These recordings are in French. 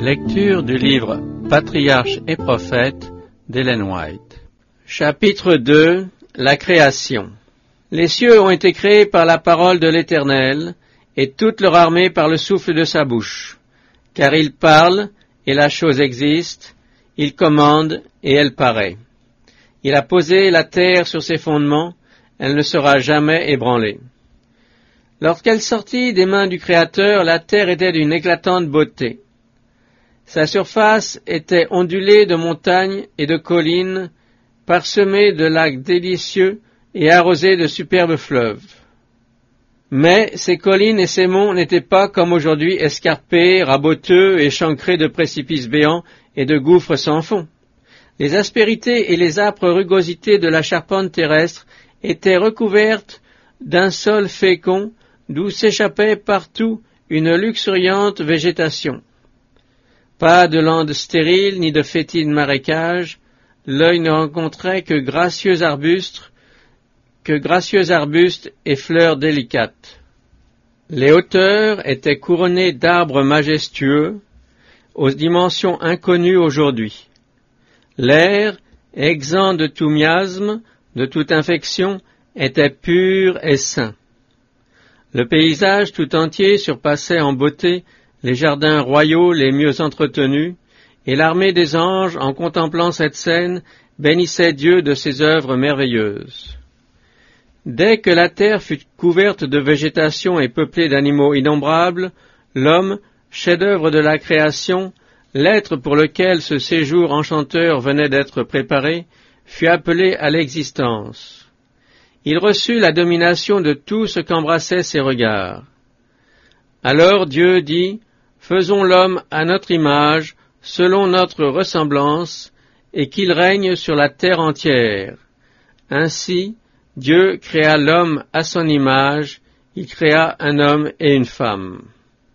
Lecture du livre Patriarches et prophètes d'Ellen White. Chapitre 2. La création. Les cieux ont été créés par la parole de l'Éternel, et toute leur armée par le souffle de sa bouche. Car il parle, et la chose existe, il commande, et elle paraît. Il a posé la terre sur ses fondements, elle ne sera jamais ébranlée. Lorsqu'elle sortit des mains du Créateur, la terre était d'une éclatante beauté. Sa surface était ondulée de montagnes et de collines, parsemée de lacs délicieux et arrosée de superbes fleuves. Mais ces collines et ces monts n'étaient pas comme aujourd'hui escarpés, raboteux et chancrés de précipices béants et de gouffres sans fond. Les aspérités et les âpres rugosités de la charpente terrestre étaient recouvertes d'un sol fécond d'où s'échappait partout une luxuriante végétation. Pas de landes stériles ni de fétides marécages, l'œil ne rencontrait que gracieux arbustes et fleurs délicates. Les hauteurs étaient couronnées d'arbres majestueux, aux dimensions inconnues aujourd'hui. L'air, exempt de tout miasme, de toute infection, était pur et sain. Le paysage tout entier surpassait en beauté les jardins royaux les mieux entretenus, et l'armée des anges, en contemplant cette scène, bénissait Dieu de ses œuvres merveilleuses. Dès que la terre fut couverte de végétation et peuplée d'animaux innombrables, l'homme, chef-d'œuvre de la création, l'être pour lequel ce séjour enchanteur venait d'être préparé, fut appelé à l'existence. Il reçut la domination de tout ce qu'embrassaient ses regards. Alors Dieu dit, « Faisons l'homme à notre image, selon notre ressemblance, et qu'il règne sur la terre entière. » Ainsi, Dieu créa l'homme à son image, il créa un homme et une femme.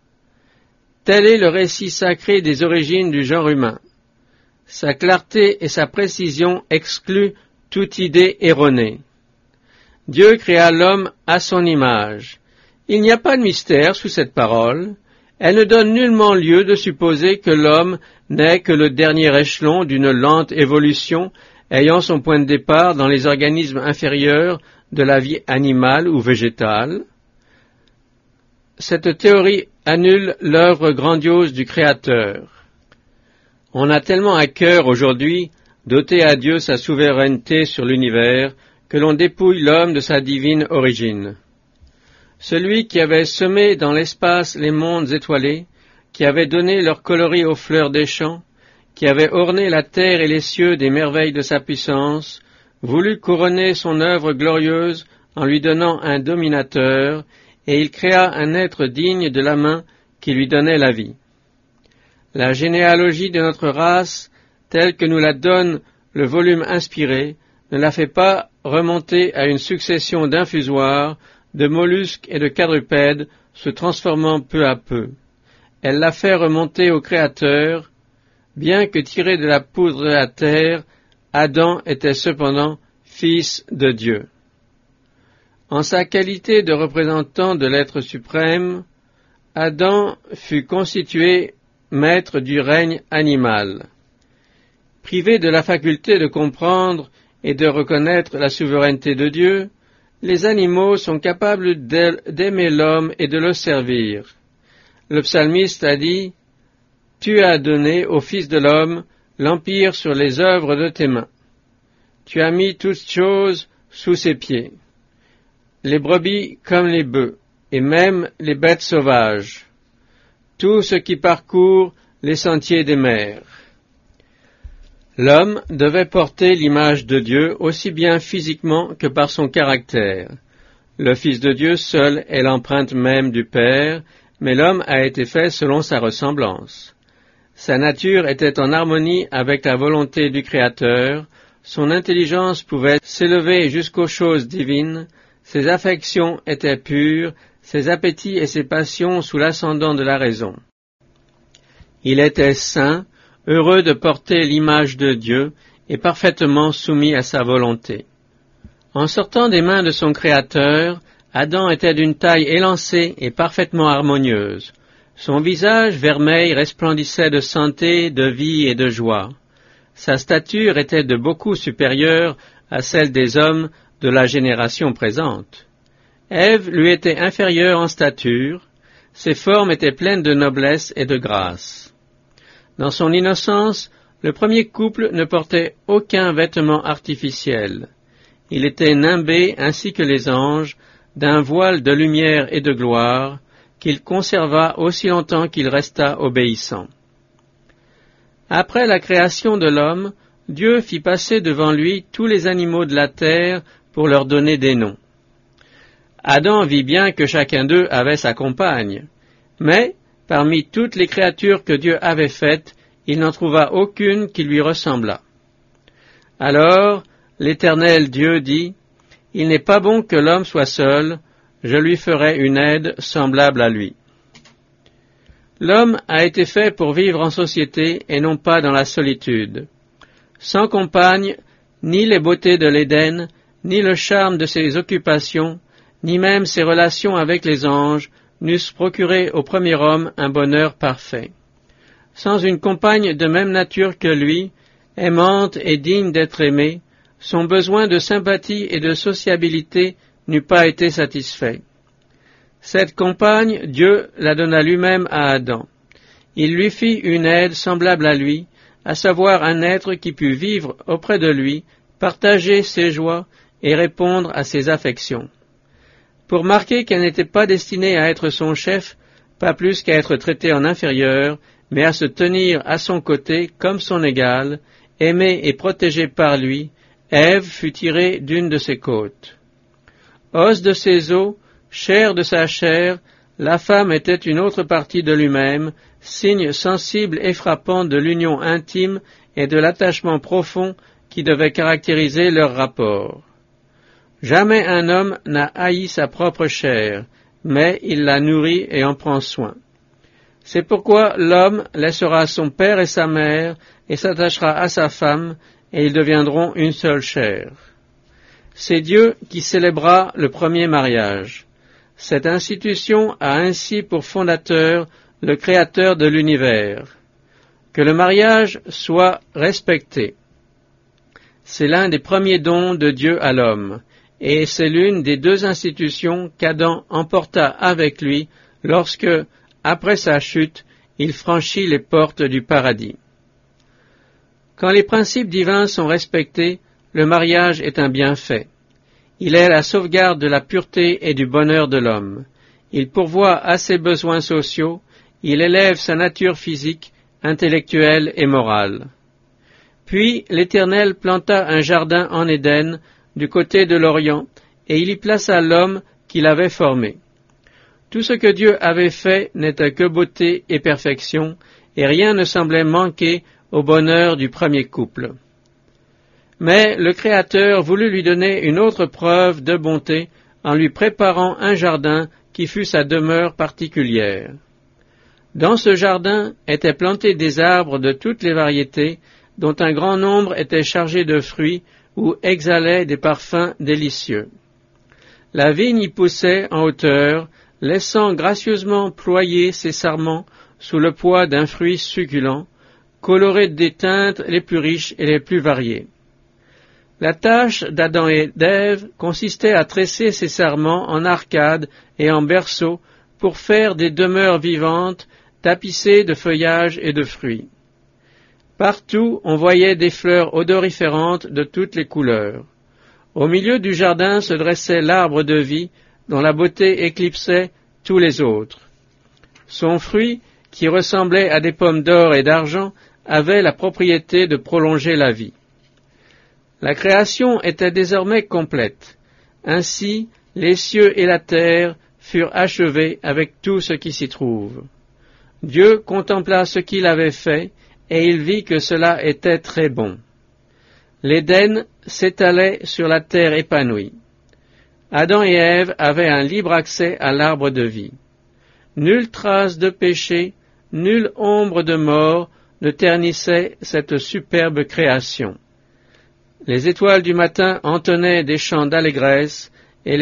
Tel est le récit sacré des origines du genre humain. Sa clarté et sa précision excluent toute idée erronée. Dieu créa l'homme à son image. Il n'y a pas de mystère sous cette parole. Elle ne donne nullement lieu de supposer que l'homme n'est que le dernier échelon d'une lente évolution ayant son point de départ dans les organismes inférieurs de la vie animale ou végétale. Cette théorie annule l'œuvre grandiose du Créateur. On a tellement à cœur aujourd'hui d'ôter à Dieu sa souveraineté sur l'univers que l'on dépouille l'homme de sa divine origine. Celui qui avait semé dans l'espace les mondes étoilés, qui avait donné leur coloris aux fleurs des champs, qui avait orné la terre et les cieux des merveilles de sa puissance, voulut couronner son œuvre glorieuse en lui donnant un dominateur, et il créa un être digne de la main qui lui donnait la vie. La généalogie de notre race, telle que nous la donne le volume inspiré, ne la fait pas remonter à une succession d'infusoires, de mollusques et de quadrupèdes se transformant peu à peu. Elle l'a fait remonter au Créateur. Bien que tiré de la poudre de la terre, Adam était cependant fils de Dieu. En sa qualité de représentant de l'être suprême, Adam fut constitué maître du règne animal. Privé de la faculté de comprendre et de reconnaître la souveraineté de Dieu, les animaux sont capables d'aimer l'homme et de le servir. Le psalmiste a dit, « Tu as donné au Fils de l'homme l'empire sur les œuvres de tes mains. Tu as mis toutes choses sous ses pieds, les brebis comme les bœufs, et même les bêtes sauvages, tout ce qui parcourt les sentiers des mers. » L'homme devait porter l'image de Dieu aussi bien physiquement que par son caractère. Le Fils de Dieu seul est l'empreinte même du Père, mais l'homme a été fait selon sa ressemblance. Sa nature était en harmonie avec la volonté du Créateur, son intelligence pouvait s'élever jusqu'aux choses divines, ses affections étaient pures, ses appétits et ses passions sous l'ascendant de la raison. Il était saint, heureux de porter l'image de Dieu et parfaitement soumis à sa volonté. En sortant des mains de son Créateur, Adam était d'une taille élancée et parfaitement harmonieuse. Son visage vermeil resplendissait de santé, de vie et de joie. Sa stature était de beaucoup supérieure à celle des hommes de la génération présente. Ève lui était inférieure en stature, ses formes étaient pleines de noblesse et de grâce. Dans son innocence, le premier couple ne portait aucun vêtement artificiel. Il était nimbé, ainsi que les anges, d'un voile de lumière et de gloire, qu'il conserva aussi longtemps qu'il resta obéissant. Après la création de l'homme, Dieu fit passer devant lui tous les animaux de la terre pour leur donner des noms. Adam vit bien que chacun d'eux avait sa compagne, mais, parmi toutes les créatures que Dieu avait faites, il n'en trouva aucune qui lui ressemblât. Alors, l'Éternel Dieu dit, « Il n'est pas bon que l'homme soit seul, je lui ferai une aide semblable à lui. » L'homme a été fait pour vivre en société et non pas dans la solitude. Sans compagne, ni les beautés de l'Éden, ni le charme de ses occupations, ni même ses relations avec les anges, n'eussent procuré au premier homme un bonheur parfait. Sans une compagne de même nature que lui, aimante et digne d'être aimée, son besoin de sympathie et de sociabilité n'eût pas été satisfait. Cette compagne, Dieu la donna lui-même à Adam. Il lui fit une aide semblable à lui, à savoir un être qui pût vivre auprès de lui, partager ses joies et répondre à ses affections. Pour marquer qu'elle n'était pas destinée à être son chef, pas plus qu'à être traitée en inférieur, mais à se tenir à son côté comme son égale, aimée et protégée par lui, Ève fut tirée d'une de ses côtes. Os de ses os, chair de sa chair, la femme était une autre partie de lui-même, signe sensible et frappant de l'union intime et de l'attachement profond qui devait caractériser leur rapport. Jamais un homme n'a haï sa propre chair, mais il la nourrit et en prend soin. C'est pourquoi l'homme laissera son père et sa mère et s'attachera à sa femme, et ils deviendront une seule chair. C'est Dieu qui célébra le premier mariage. Cette institution a ainsi pour fondateur le Créateur de l'univers. Que le mariage soit respecté. C'est l'un des premiers dons de Dieu à l'homme, et c'est l'une des deux institutions qu'Adam emporta avec lui lorsque, après sa chute, il franchit les portes du paradis. Quand les principes divins sont respectés, le mariage est un bienfait. Il est la sauvegarde de la pureté et du bonheur de l'homme. Il pourvoit à ses besoins sociaux, il élève sa nature physique, intellectuelle et morale. Puis l'Éternel planta un jardin en Éden, du côté de l'Orient, et il y plaça l'homme qu'il avait formé. Tout ce que Dieu avait fait n'était que beauté et perfection, et rien ne semblait manquer au bonheur du premier couple. Mais le Créateur voulut lui donner une autre preuve de bonté en lui préparant un jardin qui fût sa demeure particulière. Dans ce jardin étaient plantés des arbres de toutes les variétés, dont un grand nombre étaient chargés de fruits ou exhalaient des parfums délicieux. La vigne y poussait en hauteur, laissant gracieusement ployer ses sarments sous le poids d'un fruit succulent, coloré des teintes les plus riches et les plus variées. La tâche d'Adam et d'Ève consistait à tresser ces sarments en arcades et en berceaux pour faire des demeures vivantes tapissées de feuillages et de fruits. Partout, on voyait des fleurs odoriférantes de toutes les couleurs. Au milieu du jardin se dressait l'arbre de vie, dont la beauté éclipsait tous les autres. Son fruit, qui ressemblait à des pommes d'or et d'argent, avait la propriété de prolonger la vie. La création était désormais complète. Ainsi, les cieux et la terre furent achevés avec tout ce qui s'y trouve. Dieu contempla ce qu'il avait fait, et il vit que cela était très bon. L'Éden s'étalait sur la terre épanouie. Adam et Ève avaient un libre accès à l'arbre de vie. Nulle trace de péché, nulle ombre de mort ne ternissait cette superbe création. Les étoiles du matin entonnaient des chants d'allégresse, et les fils de Dieu, les anges, poussaient des acclamations.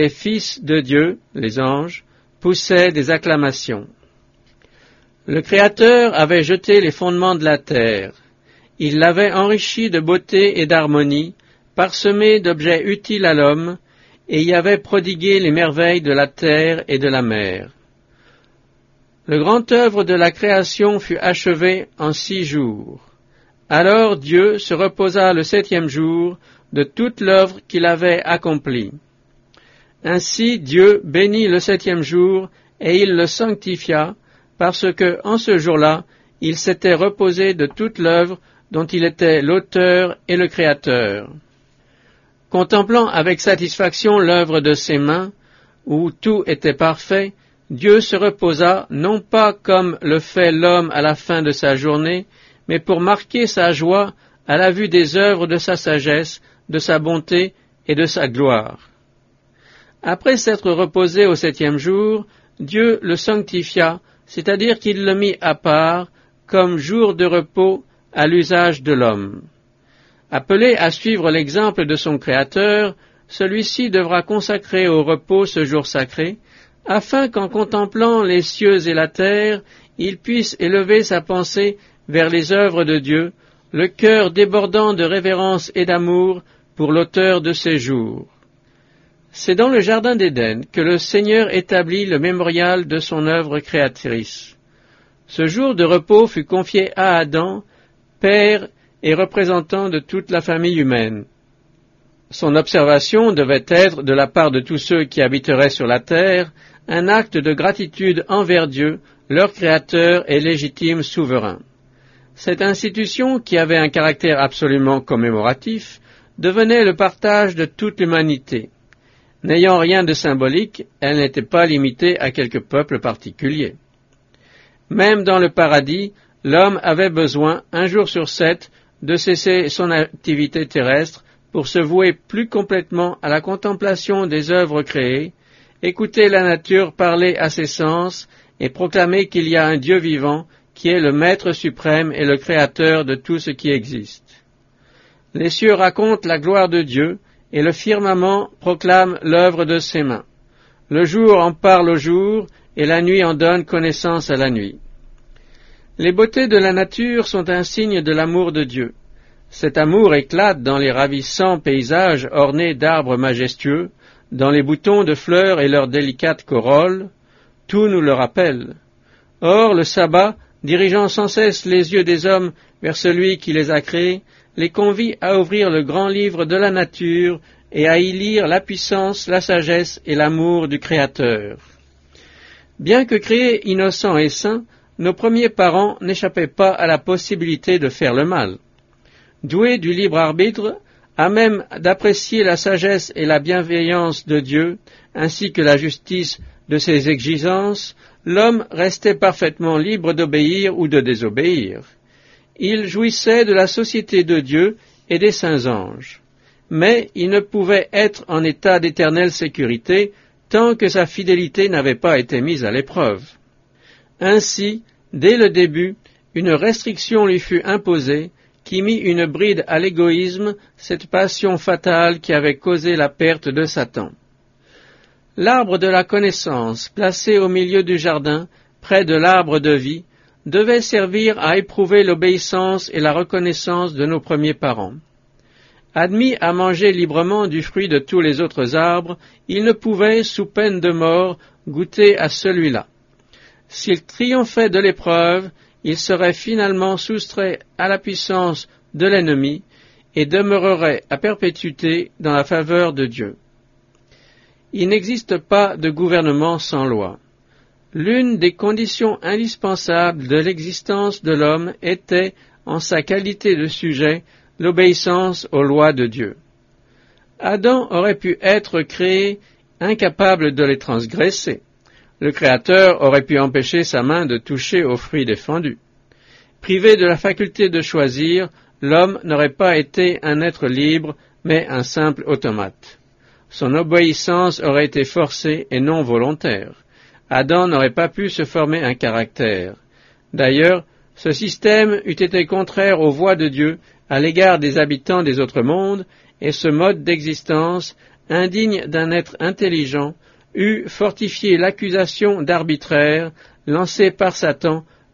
Le Créateur avait jeté les fondements de la terre. Il l'avait enrichie de beauté et d'harmonie, parsemée d'objets utiles à l'homme, et y avait prodigué les merveilles de la terre et de la mer. Le grand œuvre de la création fut achevé en 6 jours. Alors Dieu se reposa le 7e jour de toute l'œuvre qu'il avait accomplie. Ainsi Dieu bénit le 7e jour, et il le sanctifia, parce que, en ce jour-là, il s'était reposé de toute l'œuvre dont il était l'auteur et le créateur. Contemplant avec satisfaction l'œuvre de ses mains, où tout était parfait, Dieu se reposa non pas comme le fait l'homme à la fin de sa journée, mais pour marquer sa joie à la vue des œuvres de sa sagesse, de sa bonté et de sa gloire. Après s'être reposé au 7e jour, Dieu le sanctifia, c'est-à-dire qu'il le mit à part, comme jour de repos à l'usage de l'homme. Appelé à suivre l'exemple de son Créateur, celui-ci devra consacrer au repos ce jour sacré, afin qu'en contemplant les cieux et la terre, il puisse élever sa pensée vers les œuvres de Dieu, le cœur débordant de révérence et d'amour pour l'auteur de ces jours. C'est dans le jardin d'Éden que le Seigneur établit le mémorial de son œuvre créatrice. Ce jour de repos fut confié à Adam, père et représentant de toute la famille humaine. Son observation devait être, de la part de tous ceux qui habiteraient sur la terre, un acte de gratitude envers Dieu, leur Créateur et légitime souverain. Cette institution, qui avait un caractère absolument commémoratif, devenait le partage de toute l'humanité. N'ayant rien de symbolique, elle n'était pas limitée à quelques peuples particuliers. Même dans le paradis, l'homme avait besoin, 1 jour sur 7, de cesser son activité terrestre pour se vouer plus complètement à la contemplation des œuvres créées, écouter la nature parler à ses sens et proclamer qu'il y a un Dieu vivant qui est le Maître suprême et le Créateur de tout ce qui existe. Les cieux racontent la gloire de Dieu, et le firmament proclame l'œuvre de ses mains. Le jour en parle au jour, et la nuit en donne connaissance à la nuit. Les beautés de la nature sont un signe de l'amour de Dieu. Cet amour éclate dans les ravissants paysages ornés d'arbres majestueux, dans les boutons de fleurs et leurs délicates corolles. Tout nous le rappelle. Or, le sabbat, dirigeant sans cesse les yeux des hommes vers celui qui les a créés, les convie à ouvrir le grand livre de la nature et à y lire la puissance, la sagesse et l'amour du Créateur. Bien que créés innocents et saints, nos premiers parents n'échappaient pas à la possibilité de faire le mal. Doués du libre arbitre, à même d'apprécier la sagesse et la bienveillance de Dieu, ainsi que la justice de ses exigences, l'homme restait parfaitement libre d'obéir ou de désobéir. Il jouissait de la société de Dieu et des saints anges. Mais il ne pouvait être en état d'éternelle sécurité tant que sa fidélité n'avait pas été mise à l'épreuve. Ainsi, dès le début, une restriction lui fut imposée qui mit une bride à l'égoïsme, cette passion fatale qui avait causé la perte de Satan. L'arbre de la connaissance, placé au milieu du jardin, près de l'arbre de vie, devait servir à éprouver l'obéissance et la reconnaissance de nos premiers parents. Admis à manger librement du fruit de tous les autres arbres, ils ne pouvaient, sous peine de mort, goûter à celui-là. S'ils triomphaient de l'épreuve, ils seraient finalement soustraits à la puissance de l'ennemi et demeureraient à perpétuité dans la faveur de Dieu. Il n'existe pas de gouvernement sans loi. L'une des conditions indispensables de l'existence de l'homme était, en sa qualité de sujet, l'obéissance aux lois de Dieu. Adam aurait pu être créé incapable de les transgresser. Le Créateur aurait pu empêcher sa main de toucher aux fruits défendus. Privé de la faculté de choisir, l'homme n'aurait pas été un être libre, mais un simple automate. Son obéissance aurait été forcée et non volontaire. Adam n'aurait pas pu se former un caractère. D'ailleurs, ce système eût été contraire aux voies de Dieu à l'égard des habitants des autres mondes, et ce mode d'existence, indigne d'un être intelligent, eût fortifié l'accusation d'arbitraire lancée par Satan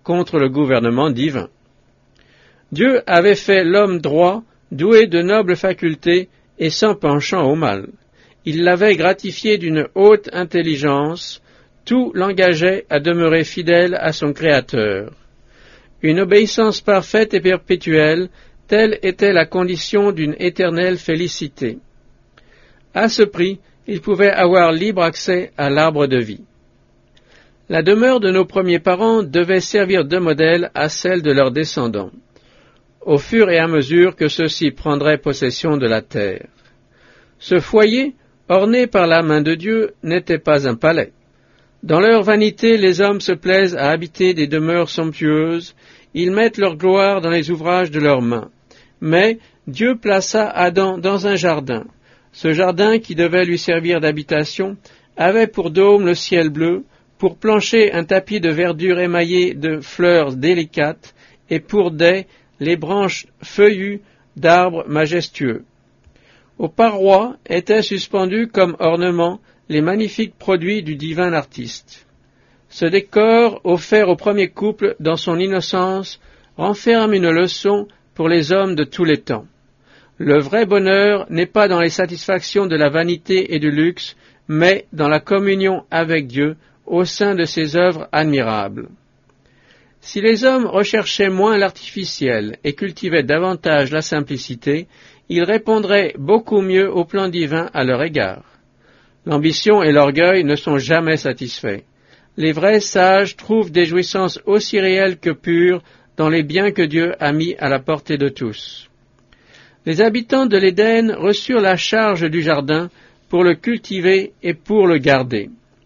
contre le gouvernement divin. Dieu avait fait l'homme droit, doué de nobles facultés et sans penchant au mal. Il l'avait gratifié d'une haute intelligence, tout l'engageait à demeurer fidèle à son Créateur. Une obéissance parfaite et perpétuelle, telle était la condition d'une éternelle félicité. À ce prix, il pouvait avoir libre accès à l'arbre de vie. La demeure de nos premiers parents devait servir de modèle à celle de leurs descendants, au fur et à mesure que ceux-ci prendraient possession de la terre. Ce foyer, orné par la main de Dieu, n'était pas un palais. Dans leur vanité, les hommes se plaisent à habiter des demeures somptueuses, ils mettent leur gloire dans les ouvrages de leurs mains. Mais Dieu plaça Adam dans un jardin. Ce jardin, qui devait lui servir d'habitation, avait pour dôme le ciel bleu, pour plancher un tapis de verdure émaillé de fleurs délicates, et pour dais les branches feuillues d'arbres majestueux. Aux parois étaient suspendus comme ornements les magnifiques produits du divin artiste. Ce décor, offert au premier couple dans son innocence, renferme une leçon pour les hommes de tous les temps. Le vrai bonheur n'est pas dans les satisfactions de la vanité et du luxe, mais dans la communion avec Dieu au sein de ses œuvres admirables. Si les hommes recherchaient moins l'artificiel et cultivaient davantage la simplicité, ils répondraient beaucoup mieux au plan divin à leur égard. L'ambition et l'orgueil ne sont jamais satisfaits. Les vrais sages trouvent des jouissances aussi réelles que pures dans les biens que Dieu a mis à la portée de tous. Les habitants de l'Éden reçurent la charge du jardin pour le cultiver et pour le garder.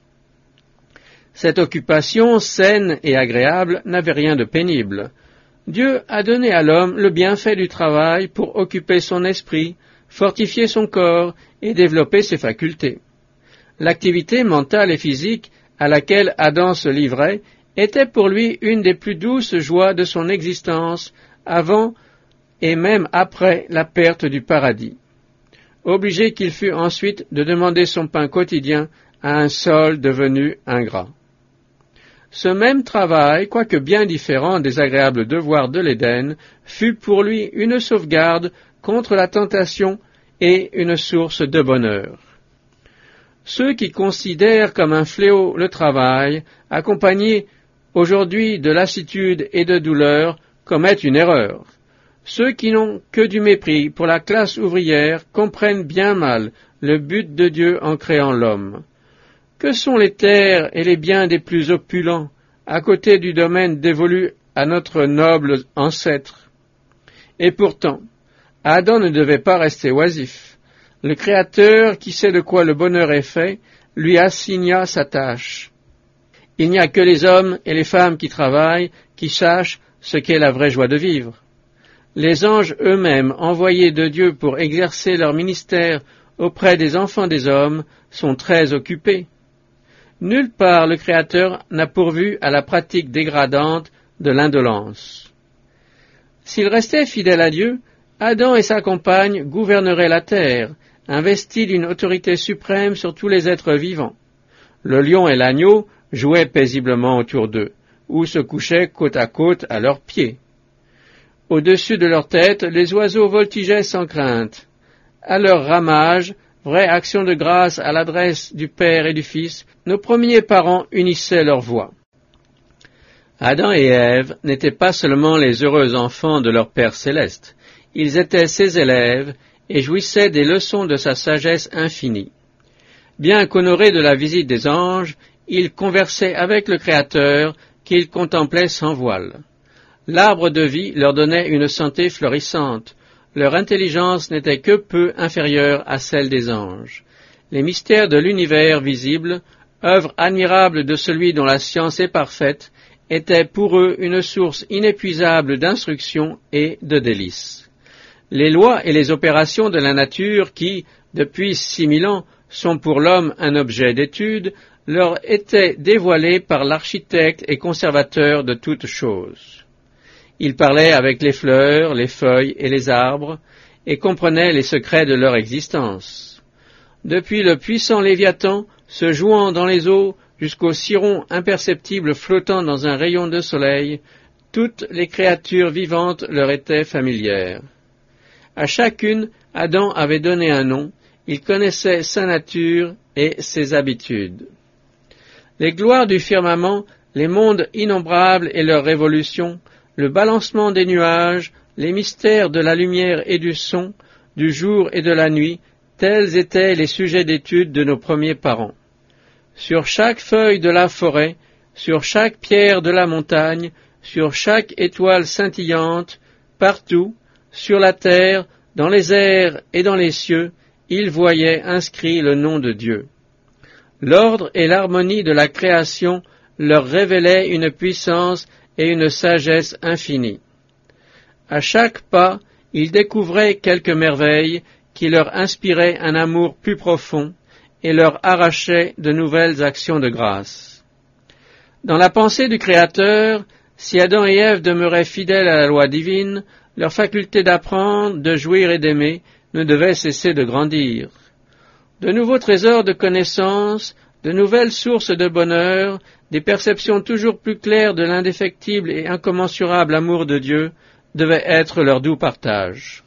Cette occupation saine et agréable n'avait rien de pénible. Dieu a donné à l'homme le bienfait du travail pour occuper son esprit, fortifier son corps et développer ses facultés. L'activité mentale et physique à laquelle Adam se livrait était pour lui une des plus douces joies de son existence avant et même après la perte du paradis. Obligé qu'il fut ensuite de demander son pain quotidien à un sol devenu ingrat. Ce même travail, quoique bien différent des agréables devoirs de l'Éden, fut pour lui une sauvegarde contre la tentation et une source de bonheur. Ceux qui considèrent comme un fléau le travail, accompagné aujourd'hui de lassitude et de douleur, commettent une erreur. Ceux qui n'ont que du mépris pour la classe ouvrière comprennent bien mal le but de Dieu en créant l'homme. Que sont les terres et les biens des plus opulents, à côté du domaine dévolu à notre noble ancêtre? Et pourtant, Adam ne devait pas rester oisif. Le Créateur, qui sait de quoi le bonheur est fait, lui assigna sa tâche. Il n'y a que les hommes et les femmes qui travaillent, qui sachent ce qu'est la vraie joie de vivre. Les anges eux-mêmes, envoyés de Dieu pour exercer leur ministère auprès des enfants des hommes, sont très occupés. Nulle part le Créateur n'a pourvu à la pratique dégradante de l'indolence. S'il restait fidèle à Dieu, Adam et sa compagne gouverneraient la terre, investis d'une autorité suprême sur tous les êtres vivants. Le lion et l'agneau jouaient paisiblement autour d'eux, ou se couchaient côte à côte à leurs pieds. Au-dessus de leur tête, les oiseaux voltigeaient sans crainte. À leur ramage, vraie action de grâce à l'adresse du Père et du Fils, nos premiers parents unissaient leurs voix. Adam et Ève n'étaient pas seulement les heureux enfants de leur Père céleste, ils étaient ses élèves et jouissaient des leçons de sa sagesse infinie. Bien qu'honorés de la visite des anges, ils conversaient avec le Créateur qu'ils contemplaient sans voile. L'arbre de vie leur donnait une santé florissante. Leur intelligence n'était que peu inférieure à celle des anges. Les mystères de l'univers visible, œuvre admirable de celui dont la science est parfaite, étaient pour eux une source inépuisable d'instruction et de délices. Les lois et les opérations de la nature qui, depuis 6000 ans, sont pour l'homme un objet d'étude, leur étaient dévoilées par l'architecte et conservateur de toutes choses. Il parlait avec les fleurs, les feuilles et les arbres, et comprenait les secrets de leur existence. Depuis le puissant Léviathan, se jouant dans les eaux, jusqu'au ciron imperceptible flottant dans un rayon de soleil, toutes les créatures vivantes leur étaient familières. À chacune, Adam avait donné un nom, il connaissait sa nature et ses habitudes. Les gloires du firmament, les mondes innombrables et leurs révolutions, le balancement des nuages, les mystères de la lumière et du son, du jour et de la nuit, tels étaient les sujets d'étude de nos premiers parents. Sur chaque feuille de la forêt, sur chaque pierre de la montagne, sur chaque étoile scintillante, partout, sur la terre, dans les airs et dans les cieux, ils voyaient inscrit le nom de Dieu. L'ordre et l'harmonie de la création leur révélaient une puissance et une sagesse infinie. À chaque pas, ils découvraient quelques merveilles qui leur inspiraient un amour plus profond et leur arrachaient de nouvelles actions de grâce. Dans la pensée du Créateur, si Adam et Ève demeuraient fidèles à la loi divine, leur faculté d'apprendre, de jouir et d'aimer ne devait cesser de grandir. De nouveaux trésors de connaissances, de nouvelles sources de bonheur, des perceptions toujours plus claires de l'indéfectible et incommensurable amour de Dieu devaient être leur doux partage.